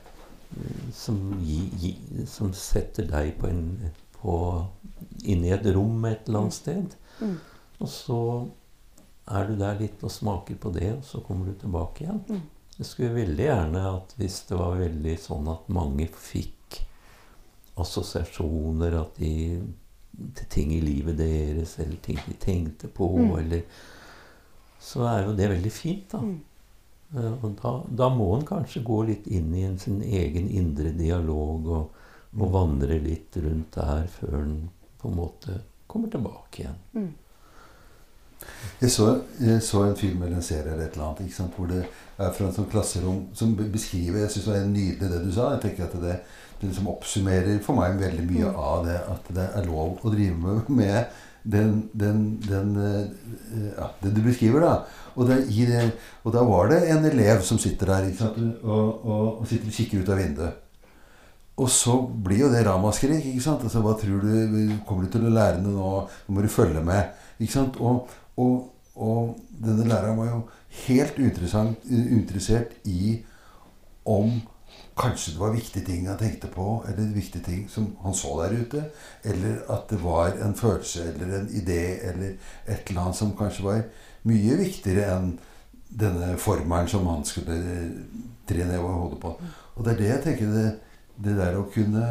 Speaker 2: som, gi, gi, som setter deg på en, på, inn i et rom et eller annet sted.
Speaker 3: Mm.
Speaker 2: Og så er du der litt og smaker på det, og så kommer du tilbake igjen.
Speaker 3: Mm.
Speaker 2: Jeg skulle veldig gjerne at hvis det var veldig sånn at mange fikk assosiasjoner at de, til ting i livet deres, eller ting de tenkte på,
Speaker 3: Mm.
Speaker 2: eller, så er jo det veldig fint da.
Speaker 3: Mm.
Speaker 2: Uh, og da, da må en kanskje gå litt inn i en, sin egen indre dialog og, og vandre litt rundt der før en på en måte kommer tilbake igjen.
Speaker 3: Mm.
Speaker 1: Jeg så, jeg så en film eller en serie eller et eller annet, ikke sant, hvor det er fra en sånn klasserom som beskriver, jeg synes det er nydelig det du sa, jeg tenker at det, det liksom oppsummerer for meg veldig mye
Speaker 3: Mm.
Speaker 1: av det, at det er lov å drive med, med den, den, den uh, ja, det du beskriver da. Og, det, i det, og da var det en elev som sitter der, ikke sant, og, og, og sitter og kikker ut av vinduet. Og så blir jo det ramaskrik, ikke sant? Altså, hva tror du, kommer du til å lære det nå? Nå må du følge med, ikke sant? Og, og, og denne læreren var jo helt uinteressert i om kanskje det var viktige ting han tenkte på, eller viktige ting som han så der ute, eller at det var en følelse, eller en idé, eller et eller annet som kanskje var mye viktigere enn denne formelen som han skulle tre ned over hodet på. Og det er det jeg tenker, det, det der å kunne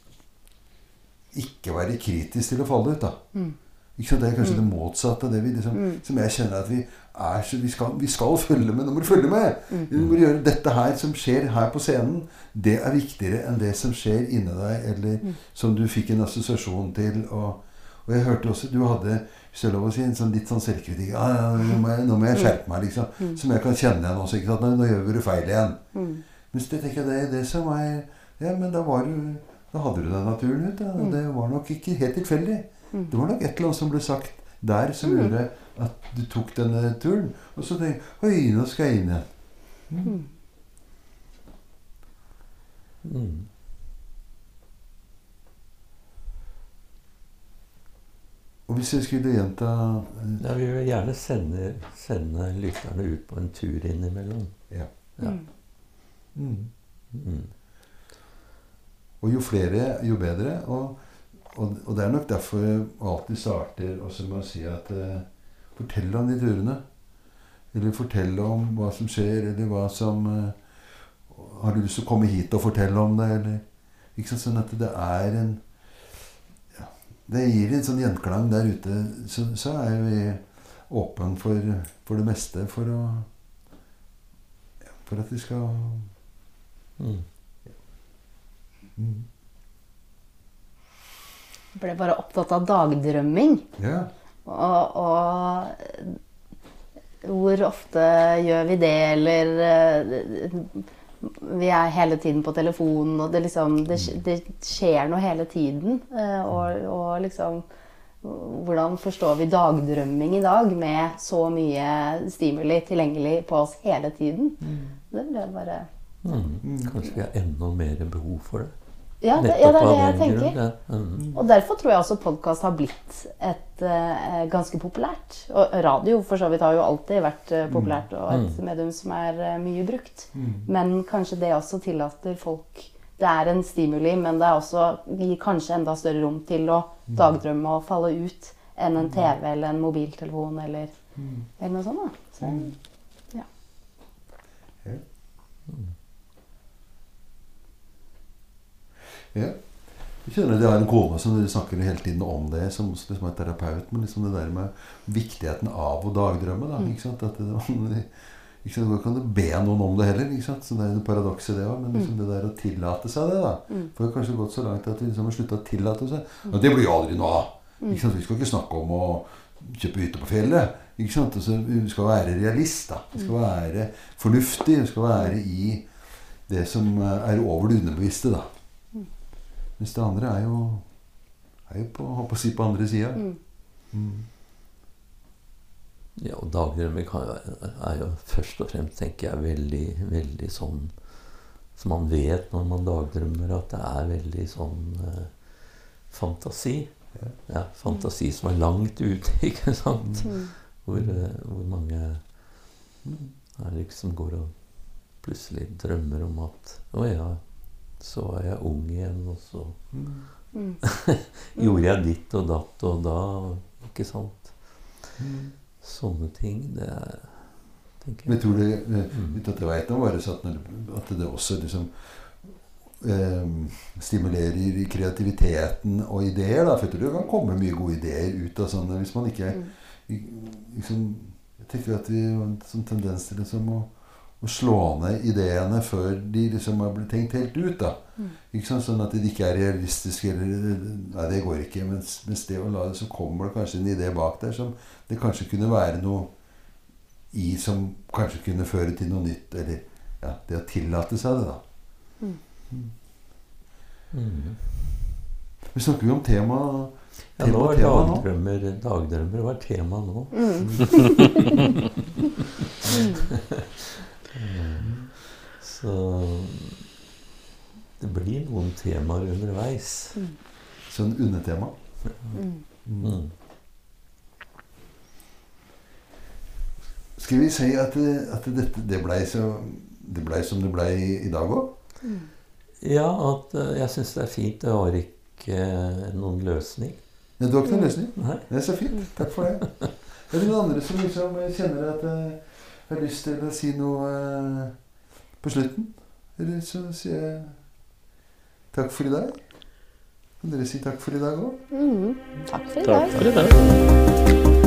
Speaker 1: ikke være kritisk til å falle ut da.
Speaker 3: Mm.
Speaker 1: Ikke sant? Det er kanskje mm. det motsatte, det vi liksom,
Speaker 3: Mm.
Speaker 1: som jeg kjenner at vi er, så vi skal, vi skal følge med, nå må du følge med!
Speaker 3: Mm.
Speaker 1: Du må gjøre dette her som skjer her på scenen, det er viktigere enn det som skjer inni deg, eller
Speaker 3: Mm.
Speaker 1: som du fikk en assosiasjon til, og, og jeg hørte også, du hadde, hvis jeg lov å si, en sånn litt sånn selvkritikk, ah, ja, nå, må jeg, nå må jeg skjerpe meg, liksom,
Speaker 3: Mm.
Speaker 1: som jeg kan kjenne igjen også, ikke sant? Nå, nå gjør vi det feil igjen.
Speaker 3: Mm.
Speaker 1: Men så tenker jeg, det, det som er, ja, men da var du, da hadde du den naturen ut, da.
Speaker 3: Mm.
Speaker 1: Det var nok ikke helt tilfeldig.
Speaker 3: Mm.
Speaker 1: Det var nok et eller annet som ble sagt der som
Speaker 3: Mm.
Speaker 1: gjorde at du tok denne turen. Og så tenkte jeg, oi, nå skal jeg inn igjen. Mm.
Speaker 3: Mm.
Speaker 2: Mm.
Speaker 1: Og hvis jeg skulle gjenta
Speaker 2: Ja, vi vil gjerne sende, sende lytterne ut på en tur innimellom.
Speaker 1: ja.
Speaker 2: Ja.
Speaker 3: Mm.
Speaker 1: Mm.
Speaker 2: Mm.
Speaker 1: Og jo flere, jo bedre. Og, og, og det er nok derfor jeg alltid starter også med å si at eh, fortell om de turene. Eller fortell om hva som skjer, eller hva som eh, har du lyst til å komme hit og fortelle om det, eller ikke sant, sånn at det er en ja, det gir en sånn gjenklang der ute, så, så er vi åpen for, for det meste for å ja, for at vi skal
Speaker 2: Mm.
Speaker 1: mm.
Speaker 3: Jeg ble bare opptatt av dagdrømming.
Speaker 1: Ja.
Speaker 3: Og, og hvor ofte gjør vi det, eller eh, vi er hele tiden på telefonen, og det, liksom, det, det skjer noe hele tiden. eh, Og, og liksom, hvordan forstår vi dagdrømming i dag med så mye stimuli tilgjengelig på oss hele tiden? Det ble bare...
Speaker 2: Mm. Kanskje vi har enda mer behov for det.
Speaker 3: Ja, det, ja, det er det jeg
Speaker 2: av den
Speaker 3: tenker.
Speaker 2: grunn, ja. Mm.
Speaker 3: Og derfor tror jeg også podcast har blitt et eh, ganske populært. Og radio for så vidt har jo alltid vært eh, populært, og et medium som er eh, mye brukt. Men kanskje det også tillater folk... Det er en stimuli, men det er også, gir kanskje enda større rom til å dagdrømme og falle ut enn en T V eller en mobiltelefon eller, eller noe sånt. Da. Så, ja.
Speaker 1: Ja. Ja. Jeg kjenner at jeg har en kone som snakker hele tiden om det, som, som er terapeut, men liksom det der med viktigheten av å dagdrømme, da, ikke sant? At det, ikke sant? Da kan du be noen om det heller, ikke sant? Så det er en paradoks i det også, men liksom det der å tillate seg det, da. For det har kanskje gått så langt at vi liksom har sluttet å tillate seg. Og det blir jo aldri noe av. Ikke sant? Vi skal ikke snakke om å kjøpe hytte på fjellet, ikke sant? Altså, vi skal være realist, da. Vi skal være fornuftig, vi skal være i det som er over det underbevisste, da. Mens det andre er jo, er jo på, håper å si, på andre siden. Mm. Mm.
Speaker 2: Ja, og dagdrømming er jo først og fremst, tenker jeg, veldig, veldig sånn som man vet når man dagdrømmer, at det er veldig sånn eh, fantasi. Ja. Ja, fantasi som er langt ute, ikke sant?
Speaker 3: Mm.
Speaker 2: Hvor, eh, hvor mange er liksom går og plutselig drømmer om at å ja, så var jeg ung igjen, og så
Speaker 3: Mm.
Speaker 2: gjorde jeg ditt og datt, og da, ikke sant?
Speaker 1: Mm.
Speaker 2: Sånne ting, det er, tenker
Speaker 1: Men
Speaker 2: jeg.
Speaker 1: jeg tror det, eh, uten at jeg vet noe, bare så at, når- at det også liksom eh, stimulerer kreativiteten og ideer, da. For jeg tror det kan komme mye gode ideer ut av sånne, hvis man ikke liksom, jeg tenker at vi har en sånn tendens til liksom å, å slå ned ideene før de liksom har blitt tenkt helt ut, da. Ikke sant? Sånn at de ikke er realistiske, eller nei, det går ikke. Mens, mens det å la det, så kommer det kanskje en idé bak der som det kanskje kunne være noe i som kanskje kunne føre til noe nytt, eller ja, det å tillate seg det, da.
Speaker 2: Mm.
Speaker 1: Vi snakker jo om tema,
Speaker 2: Ja, nå
Speaker 1: tema,
Speaker 2: var
Speaker 1: tema nå.
Speaker 2: dagdrømmer, dagdrømmer var tema nå. Så det blir noen temaer underveis.
Speaker 1: Sånn undertema.
Speaker 2: Mm.
Speaker 1: Skal vi si at, det, at dette, det blei så, det blei som det blei i, i dag òg?
Speaker 2: Ja, at eh, jeg syns det er fint. Det var ikke eh, noen løsning.
Speaker 1: Ja, du har ikke noen løsning?
Speaker 2: Nei.
Speaker 1: Det er så fint. Takk for det. Er det noen andre som liksom kjenner at jeg har lyst til å si noe eh, på slutten? Eller så sier jeg takk for i dag. Kan dere si takk for i dag òg?
Speaker 3: Mm. Takk for i
Speaker 4: Takk
Speaker 3: dag.
Speaker 4: for i dag.